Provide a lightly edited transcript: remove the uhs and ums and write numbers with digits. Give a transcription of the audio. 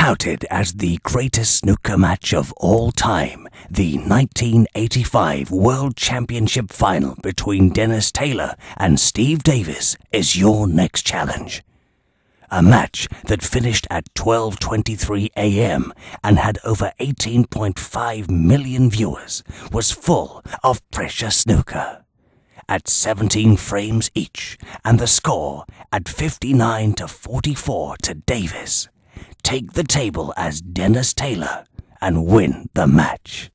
Touted as the greatest snooker match of all time, the 1985 World Championship final between Dennis Taylor and Steve Davis is your next challenge. A match that finished at 12:23 a.m. and had over 18.5 million viewers was full of precious snooker. At 17 frames each and the score at 59-44 to Davis. Take the table as Dennis Taylor and win the match.